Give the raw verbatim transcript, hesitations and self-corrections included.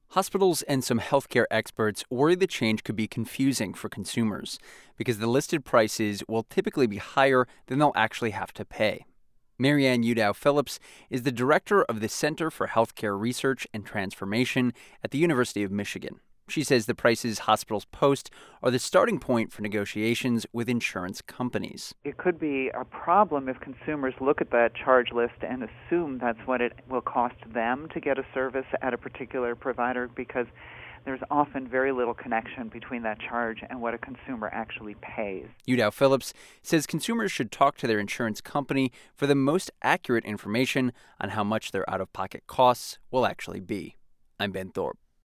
Hospitals and some healthcare experts worry the change could be confusing for consumers because the listed prices will typically be higher than they'll actually have to pay. Marianne Udow Phillips is the director of the Center for Healthcare Research and Transformation at the University of Michigan. She says the prices hospitals post are the starting point for negotiations with insurance companies. It could be a problem if consumers look at that charge list and assume that's what it will cost them to get a service at a particular provider, because there's often very little connection between that charge and what a consumer actually pays. Udow Phillips says consumers should talk to their insurance company for the most accurate information on how much their out-of-pocket costs will actually be. I'm Ben Thorpe.